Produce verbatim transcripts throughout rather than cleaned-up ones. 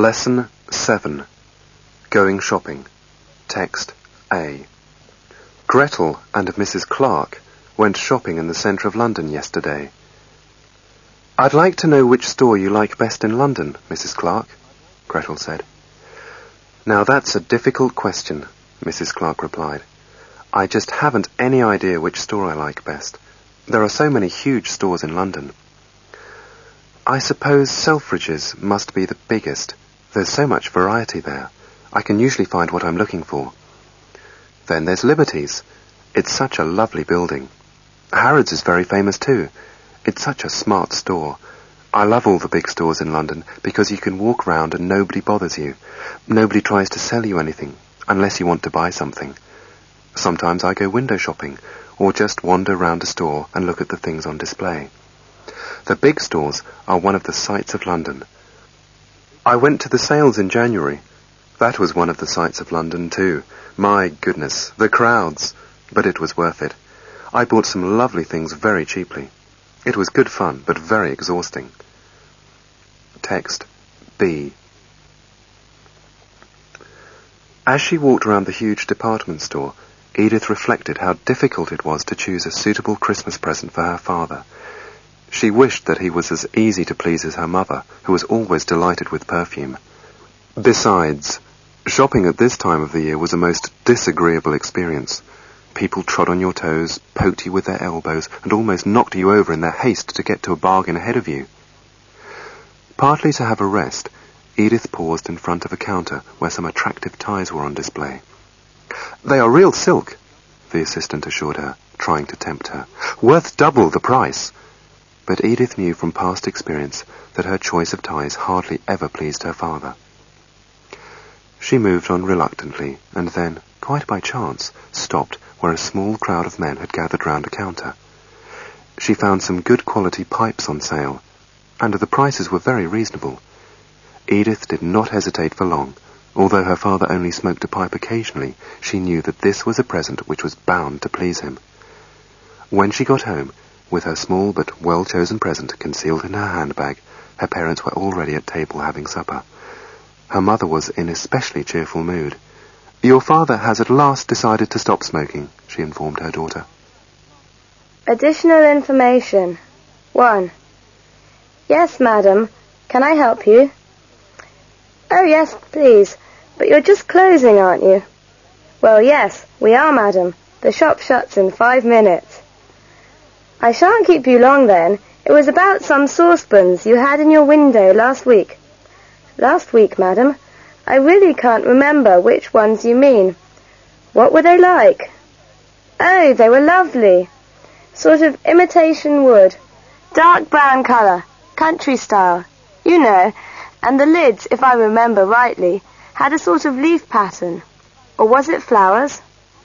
Lesson seven. Going shopping. Text A. Gretel and Missus Clark went shopping in the centre of London yesterday. "I'd like to know which store you like best in London, Missus Clark," Gretel said. "Now that's a difficult question," Missus Clark replied. "I just haven't any idea which store I like best. There are so many huge stores in London. I suppose Selfridge's must be the biggest. There's so much variety there. I can usually find what I'm looking for. Then there's Liberty's. It's such a lovely building. Harrods is very famous too. It's such a smart store. I love all the big stores in London because you can walk round and nobody bothers you. Nobody tries to sell you anything, unless you want to buy something. Sometimes I go window shopping, or just wander round a store and look at the things on display. The big stores are one of the sights of London. I went to the sales in January. That was one of the sights of London too. My goodness, the crowds! But it was worth it. I bought some lovely things very cheaply. It was good fun, but very exhausting. Text B. As she walked around the huge department store, Edith reflected how difficult it was to choose a suitable Christmas present for her father. She wished that he was as easy to please as her mother, who was always delighted with perfume. Besides, shopping at this time of the year was a most disagreeable experience. People trod on your toes, poked you with their elbows, and almost knocked you over in their haste to get to a bargain ahead of you. Partly to have a rest, Edith paused in front of a counter where some attractive ties were on display. "They are real silk," the assistant assured her, trying to tempt her. "Worth double the price." But Edith knew from past experience that her choice of ties hardly ever pleased her father. She moved on reluctantly, and then, quite by chance, stopped where a small crowd of men had gathered round a counter. She found some good quality pipes on sale, and the prices were very reasonable. Edith did not hesitate for long. Although her father only smoked a pipe occasionally, she knew that this was a present which was bound to please him. When she got home, with her small but well-chosen present concealed in her handbag, her parents were already at table having supper. Her mother was in especially cheerful mood. "Your father has at last decided to stop smoking," she informed her daughter. Additional information. one. Yes, madam. Can I help you? Oh, yes, please. But you're just closing, aren't you? Well, yes, we are, madam. The shop shuts in five minutes. I shan't keep you long, then. It was about some saucepans you had in your window last week. Last week, madam? I really can't remember which ones you mean. What were they like? Oh, they were lovely. Sort of imitation wood. Dark brown colour. Country style. You know. And the lids, if I remember rightly, had a sort of leaf pattern. Or was it flowers?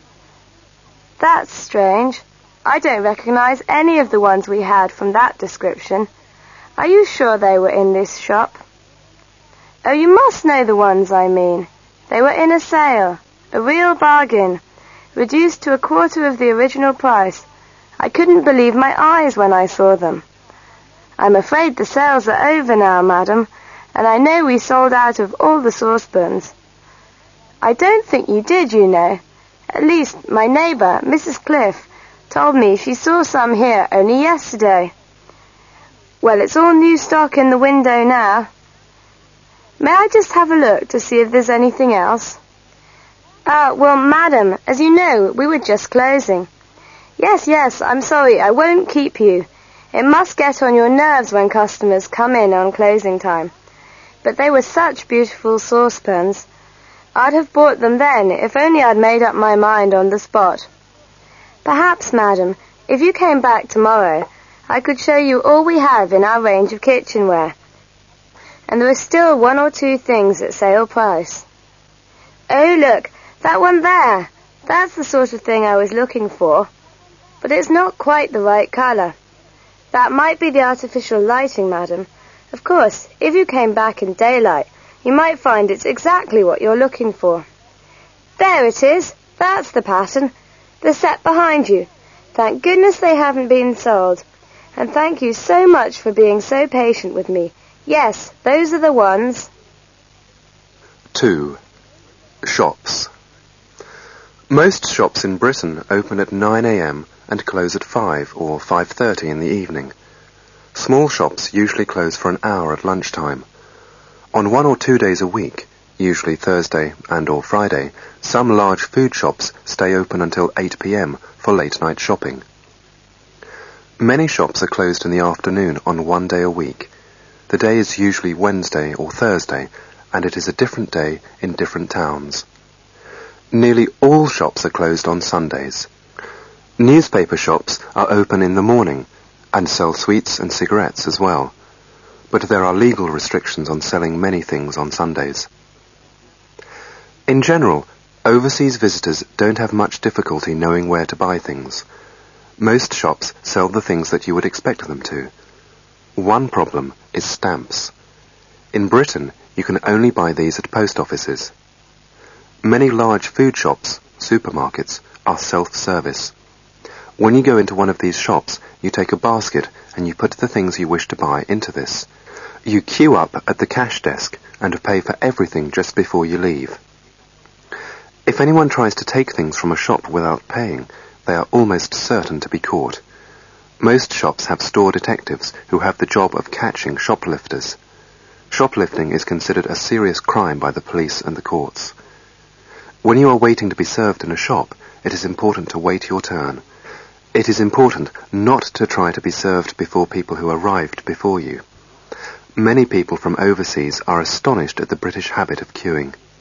That's strange. I don't recognize any of the ones we had from that description. Are you sure they were in this shop? Oh, you must know the ones I mean. They were in a sale. A real bargain. Reduced to a quarter of the original price. I couldn't believe my eyes when I saw them. I'm afraid the sales are over now, madam, and I know we sold out of all the saucepans. I don't think you did, you know. At least, my neighbour, Missus Cliff, told me she saw some here only yesterday. Well, it's all new stock in the window now. May I just have a look to see if there's anything else? Ah, uh, well, madam, as you know, we were just closing. Yes, yes, I'm sorry, I won't keep you. It must get on your nerves when customers come in on closing time. But they were such beautiful saucepans. I'd have bought them then, if only I'd made up my mind on the spot. Perhaps, madam, if you came back tomorrow, I could show you all we have in our range of kitchenware. And there are still one or two things at sale price. Oh, look, that one there. That's the sort of thing I was looking for. But it's not quite the right colour. That might be the artificial lighting, madam. Of course, if you came back in daylight, you might find it's exactly what you're looking for. There it is. That's the pattern. The set behind you. Thank goodness they haven't been sold. And thank you so much for being so patient with me. Yes, those are the ones. two. Shops. Most shops in Britain open at nine a m and close at five or five thirty in the evening. Small shops usually close for an hour at lunchtime. On one or two days a week, usually Thursday and or Friday, some large food shops stay open until eight p m for late-night shopping. Many shops are closed in the afternoon on one day a week. The day is usually Wednesday or Thursday, and it is a different day in different towns. Nearly all shops are closed on Sundays. Newspaper shops are open in the morning and sell sweets and cigarettes as well, but there are legal restrictions on selling many things on Sundays. In general, overseas visitors don't have much difficulty knowing where to buy things. Most shops sell the things that you would expect them to. One problem is stamps. In Britain, you can only buy these at post offices. Many large food shops, supermarkets, are self-service. When you go into one of these shops, you take a basket and you put the things you wish to buy into this. You queue up at the cash desk and pay for everything just before you leave. If anyone tries to take things from a shop without paying, they are almost certain to be caught. Most shops have store detectives who have the job of catching shoplifters. Shoplifting is considered a serious crime by the police and the courts. When you are waiting to be served in a shop, it is important to wait your turn. It is important not to try to be served before people who arrived before you. Many people from overseas are astonished at the British habit of queuing.